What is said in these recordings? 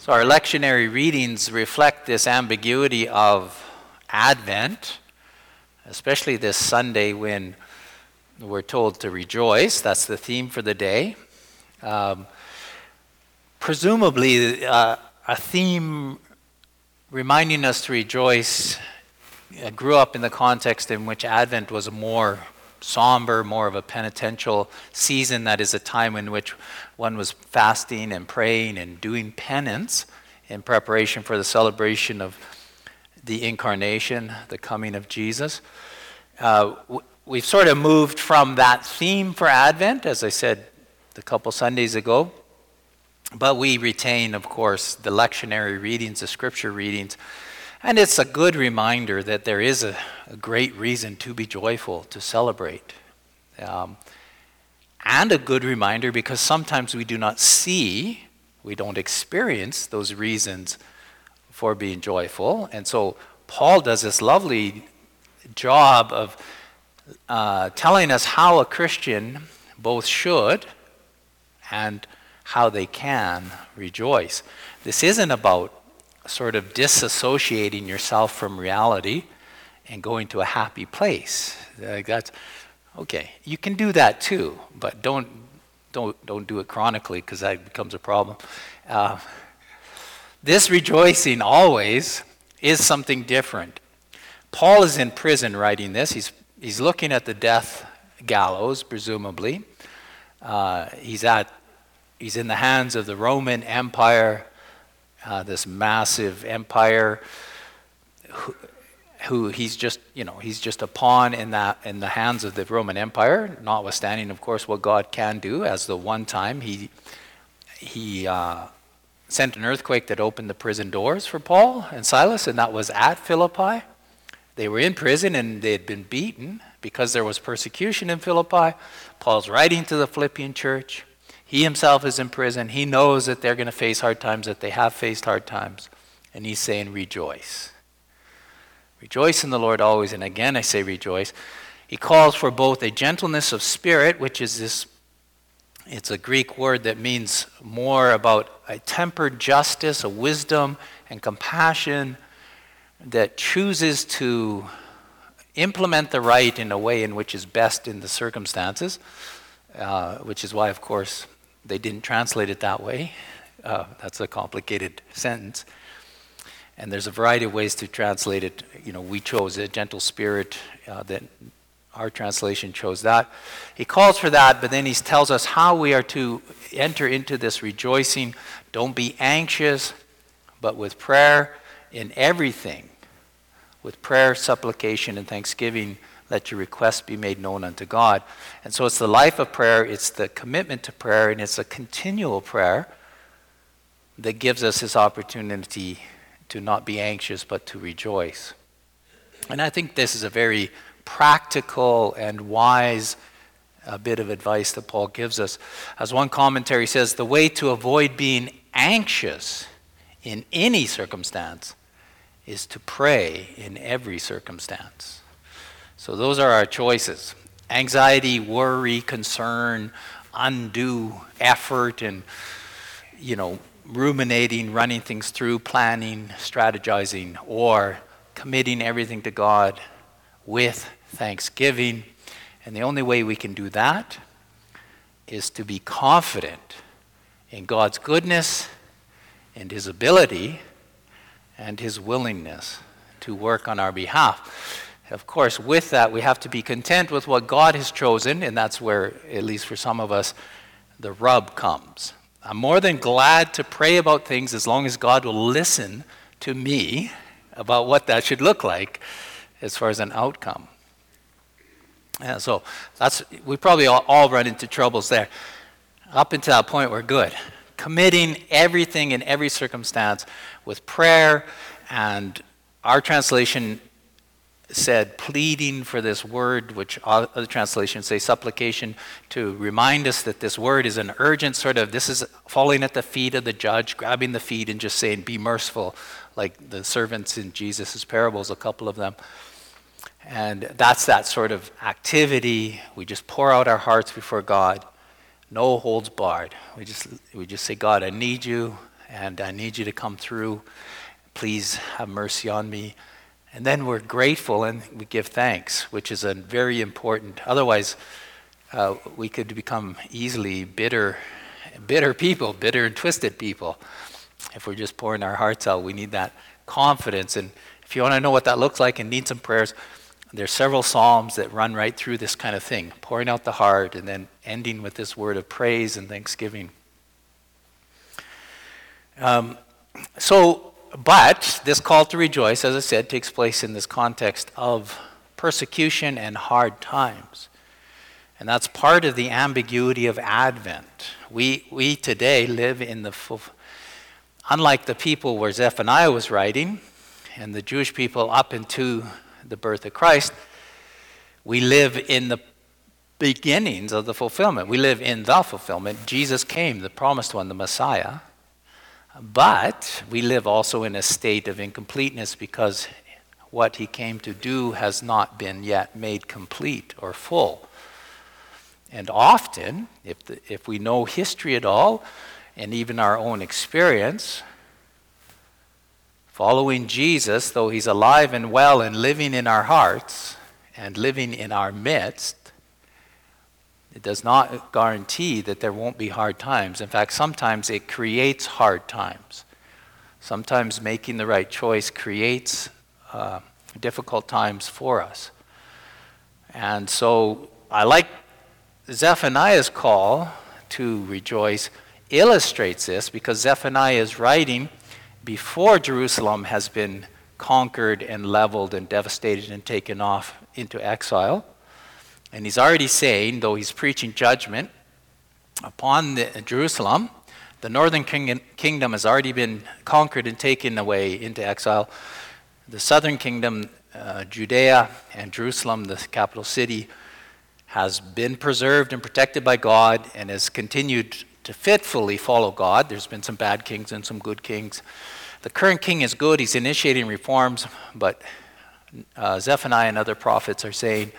So our lectionary readings reflect this ambiguity of Advent, especially this Sunday when we're told to rejoice. That's the theme for the day. Presumably, a theme reminding us to rejoice grew up in the context in which Advent was more somber, more of a penitential season. That is a time in which one was fasting and praying and doing penance in preparation for the celebration of the incarnation, the coming of Jesus. We've sort of moved from that theme for Advent, as I said a couple Sundays ago, but we retain, of course, the lectionary readings, the scripture readings, and it's a good reminder that there is a great reason to be joyful, to celebrate. And a good reminder because sometimes we do not see, we don't experience those reasons for being joyful. And so Paul does this lovely job of telling us how a Christian both should and how they can rejoice. This isn't about sort of disassociating yourself from reality and going to a happy place. That's okay. You can do that too, but don't do it chronically because that becomes a problem. This rejoicing always is something different. Paul is in prison writing this. He's looking at the death gallows, presumably. He's in the hands of the Roman Empire. This massive empire, who he's just a pawn in the hands of the Roman Empire. Notwithstanding, of course, what God can do. As the one time he sent an earthquake that opened the prison doors for Paul and Silas, and that was at Philippi. They were in prison and they had been beaten because there was persecution in Philippi. Paul's writing to the Philippian church. He himself is in prison. He knows that they're going to face hard times, that they have faced hard times. And he's saying, rejoice. Rejoice in the Lord always. And again, I say rejoice. He calls for both a gentleness of spirit, which is it's a Greek word that means more about a tempered justice, a wisdom and compassion that chooses to implement the right in a way in which is best in the circumstances, which is why, of course, they didn't translate it that way. That's a complicated sentence. And there's a variety of ways to translate it. We chose a gentle spirit, that our translation chose that. He calls for that, but then he tells us how we are to enter into this rejoicing. Don't be anxious, but with prayer in everything, with prayer, supplication, and thanksgiving, let your requests be made known unto God. And so it's the life of prayer, it's the commitment to prayer, and it's a continual prayer that gives us this opportunity to not be anxious, but to rejoice. And I think this is a very practical and wise bit of advice that Paul gives us. As one commentary says, the way to avoid being anxious in any circumstance is to pray in every circumstance. So those are our choices. Anxiety, worry, concern, undue effort, and ruminating, running things through, planning, strategizing, or committing everything to God with thanksgiving. And the only way we can do that is to be confident in God's goodness and his ability and his willingness to work on our behalf. Of course, with that, we have to be content with what God has chosen, and that's where, at least for some of us, the rub comes. I'm more than glad to pray about things as long as God will listen to me about what that should look like as far as an outcome. And so we probably all run into troubles there. Up until that point, we're good. Committing everything in every circumstance with prayer, and our translation said pleading for this word, which other translations say supplication, to remind us that this word is an urgent sort of, this is falling at the feet of the judge, grabbing the feet and just saying, be merciful, like the servants in Jesus' parables, a couple of them. And that's that sort of activity. We just pour out our hearts before God. No holds barred. We just say, God, I need you. and I need you to come through. Please have mercy on me. And then we're grateful and we give thanks, which is a very important. Otherwise, we could become easily bitter people, bitter and twisted people. If we're just pouring our hearts out, we need that confidence. And if you want to know what that looks like and need some prayers, there's several psalms that run right through this kind of thing, pouring out the heart and then ending with this word of praise and thanksgiving. But this call to rejoice, as I said, takes place in this context of persecution and hard times. And that's part of the ambiguity of Advent. We today live in the unlike the people where Zephaniah was writing, and the Jewish people up into the birth of Christ, we live in the beginnings of the fulfillment. We live in the fulfillment. Jesus came, the promised one, the Messiah. But we live also in a state of incompleteness because what he came to do has not been yet made complete or full. And often, if we know history at all, and even our own experience, following Jesus, though he's alive and well and living in our hearts and living in our midst, it does not guarantee that there won't be hard times. In fact, sometimes it creates hard times. Sometimes making the right choice creates difficult times for us. And so I like Zephaniah's call to rejoice illustrates this because Zephaniah is writing before Jerusalem has been conquered and leveled and devastated and taken off into exile. And he's already saying, though he's preaching judgment upon Jerusalem, the northern kingdom has already been conquered and taken away into exile. The southern kingdom, Judea and Jerusalem, the capital city, has been preserved and protected by God and has continued to fitfully follow God. There's been some bad kings and some good kings. The current king is good. He's initiating reforms, but Zephaniah and other prophets are saying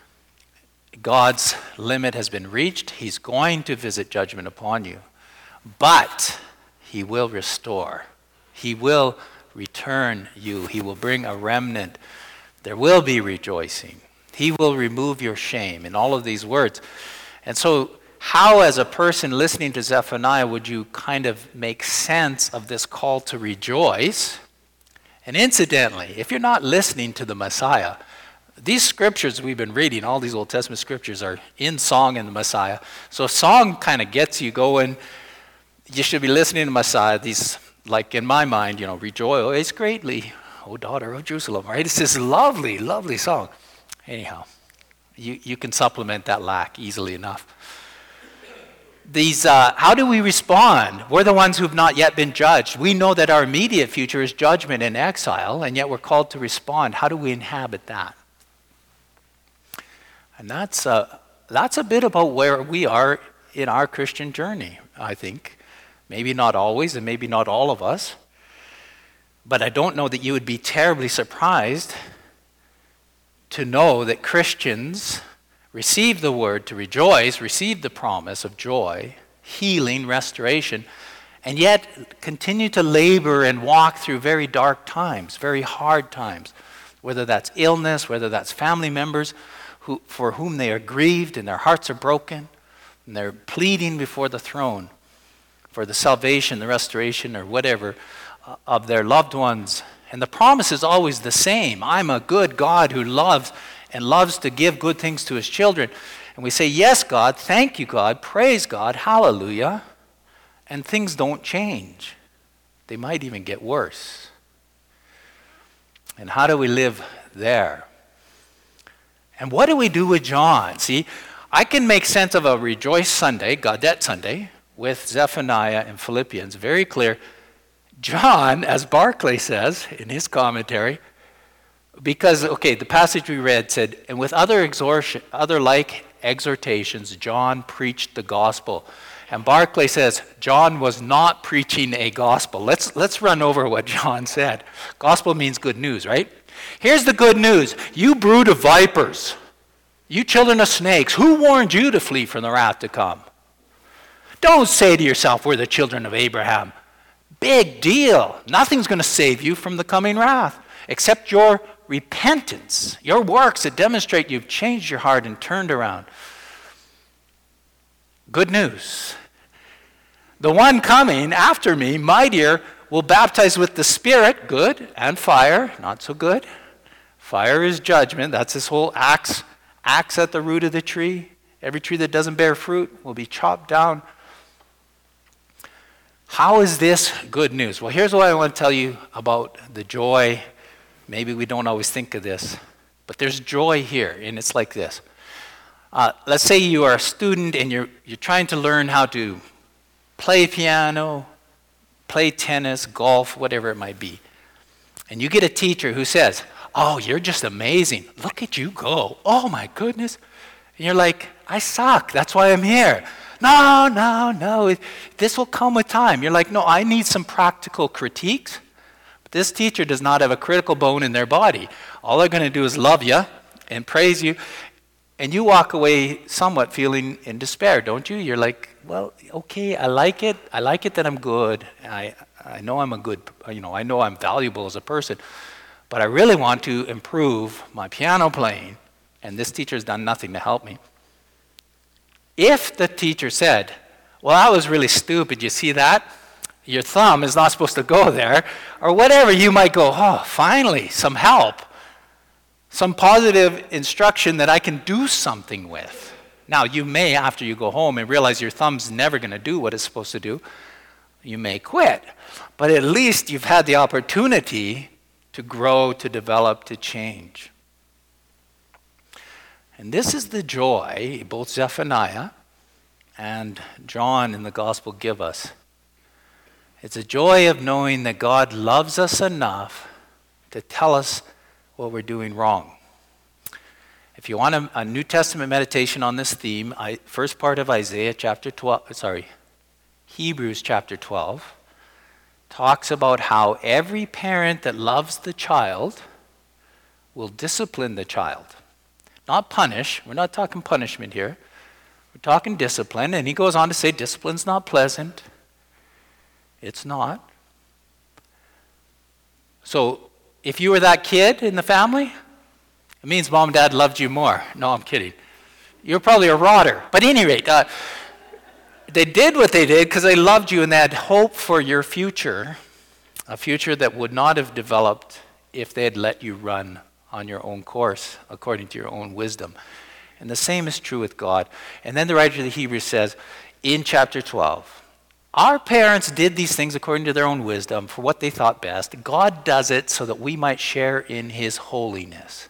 God's limit has been reached. He's going to visit judgment upon you, but he will restore. He will return you. He will bring a remnant. There will be rejoicing. He will remove your shame, in all of these words. And so how, as a person listening to Zephaniah, would you kind of make sense of this call to rejoice? And incidentally, if you're not listening to the Messiah, these scriptures we've been reading, all these Old Testament scriptures are in song in the Messiah. So if song kind of gets you going, you should be listening to Messiah. These, like in my mind, rejoice greatly, O daughter of Jerusalem, right? It's this lovely, lovely song. Anyhow, you can supplement that lack easily enough. How do we respond? We're the ones who've not yet been judged. We know that our immediate future is judgment and exile, and yet we're called to respond. How do we inhabit that? And that's a bit about where we are in our Christian journey, I think. Maybe not always, and maybe not all of us. But I don't know that you would be terribly surprised to know that Christians receive the word to rejoice, receive the promise of joy, healing, restoration, and yet continue to labor and walk through very dark times, very hard times, whether that's illness, whether that's family members for whom they are grieved and their hearts are broken, and they're pleading before the throne for the salvation, the restoration, or whatever of their loved ones. And the promise is always the same. I'm a good God who loves to give good things to his children. And we say, yes, God, thank you, God, praise God, hallelujah. And things don't change. They might even get worse. And how do we live there? And what do we do with John? See, I can make sense of a Rejoice Sunday, Gaudete Sunday, with Zephaniah and Philippians, very clear. John, as Barclay says in his commentary, because, the passage we read said, and with other like exhortations, John preached the gospel. And Barclay says, John was not preaching a gospel. Let's run over what John said. Gospel means good news, right? Here's the good news. You brood of vipers, you children of snakes, who warned you to flee from the wrath to come? Don't say to yourself, we're the children of Abraham. big deal. Nothing's going to save you from the coming wrath except your repentance, your works that demonstrate you've changed your heart and turned around. Good news. The one coming after me, mightier, will baptize with the Spirit, good, and fire, not so good. Fire is judgment. That's this whole axe at the root of the tree. Every tree that doesn't bear fruit will be chopped down. How is this good news? Well, here's what I want to tell you about the joy. Maybe we don't always think of this, but there's joy here, and it's like this. Let's say you are a student and you're trying to learn how to play piano, play tennis, golf, whatever it might be. And you get a teacher who says, "Oh, you're just amazing. Look at you go. Oh my goodness." And you're like, "I suck. That's why I'm here." No. This will come with time. You're like, "No, I need some practical critiques." But this teacher does not have a critical bone in their body. All they're going to do is love you and praise you. And you walk away somewhat feeling in despair, don't you? You're like, "Well, okay, I like it. I like it that I'm good. I know I'm a good, I know I'm valuable as a person. But I really want to improve my piano playing, and this teacher has done nothing to help me." If the teacher said, "Well, that was really stupid, you see that? Your thumb is not supposed to go there," or whatever, you might go, "Oh, finally, some help. Some positive instruction that I can do something with." Now, you may, after you go home and realize your thumb's never going to do what it's supposed to do, you may quit. But at least you've had the opportunity to grow, to develop, to change. And this is the joy both Zephaniah and John in the Gospel give us. It's a joy of knowing that God loves us enough to tell us what we're doing wrong. If you want a New Testament meditation on this theme, first part of Hebrews chapter 12 talks about how every parent that loves the child will discipline the child. Not punish. We're not talking punishment here. We're talking discipline. And he goes on to say discipline's not pleasant. It's not. So if you were that kid in the family, it means mom and dad loved you more. No, I'm kidding. You're probably a rotter. But at any rate, they did what they did because they loved you and they had hope for your future, a future that would not have developed if they had let you run on your own course, according to your own wisdom. And the same is true with God. And then the writer of the Hebrews says in chapter 12, our parents did these things according to their own wisdom for what they thought best. God does it so that we might share in his holiness.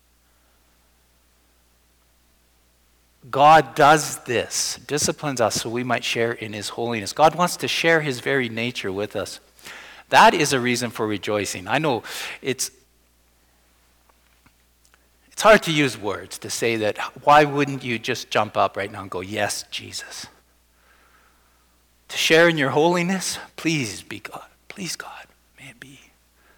God does this, disciplines us so we might share in his holiness. God wants to share his very nature with us. That is a reason for rejoicing. I know it's hard to use words to say that. Why wouldn't you just jump up right now and go, "Yes, Jesus"? To share in your holiness, please be God. Please, God, may it be.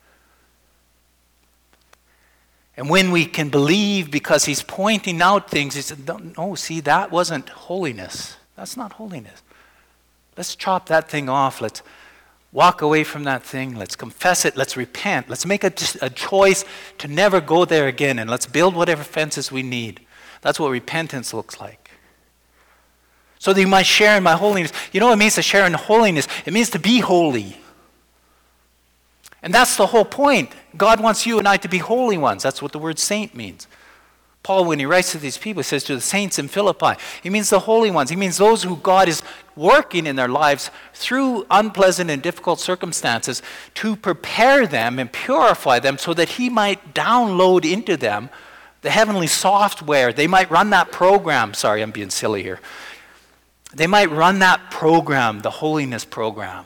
And when we can believe because he's pointing out things, he said, "No, see, that wasn't holiness. That's not holiness. Let's chop that thing off. Let's walk away from that thing. Let's confess it. Let's repent. Let's make a choice to never go there again. And let's build whatever fences we need." That's what repentance looks like. So that you might share in my holiness. You know what it means to share in holiness? It means to be holy. And that's the whole point. God wants you and I to be holy ones. That's what the word saint means. Paul, when he writes to these people, says to the saints in Philippi, he means the holy ones. He means those who God is working in their lives through unpleasant and difficult circumstances to prepare them and purify them so that he might download into them the heavenly software. They might run that program. Sorry, I'm being silly here. They might run that program, the holiness program.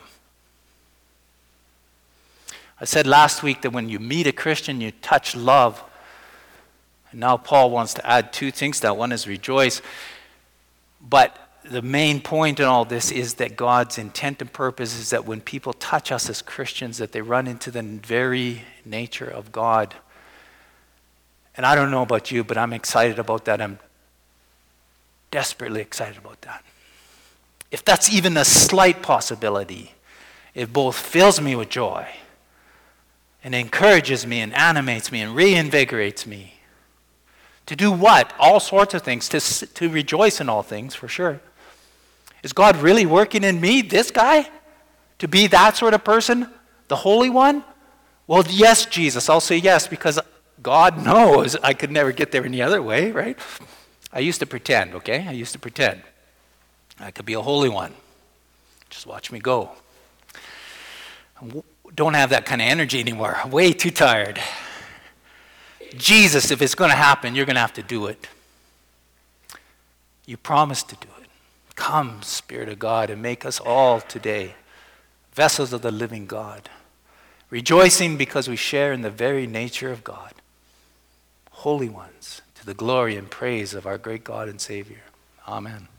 I said last week that when you meet a Christian, you touch love. And now Paul wants to add two things to that. One is rejoice. But the main point in all this is that God's intent and purpose is that when people touch us as Christians, that they run into the very nature of God. And I don't know about you, but I'm excited about that. I'm desperately excited about that. If that's even a slight possibility, It both fills me with joy and encourages me and animates me and reinvigorates me. To do what? All sorts of things. To rejoice in all things, for sure. Is God really working in me, this guy? To be that sort of person? The Holy One? Well, yes, Jesus. I'll say yes, because God knows I could never get there any other way, right? I used to pretend, okay? I used to pretend I could be a holy one. Just watch me go. I don't have that kind of energy anymore. I'm way too tired. Jesus, if it's going to happen, you're going to have to do it. You promised to do it. Come, Spirit of God, and make us all today vessels of the living God, rejoicing because we share in the very nature of God, holy ones, to the glory and praise of our great God and Savior. Amen.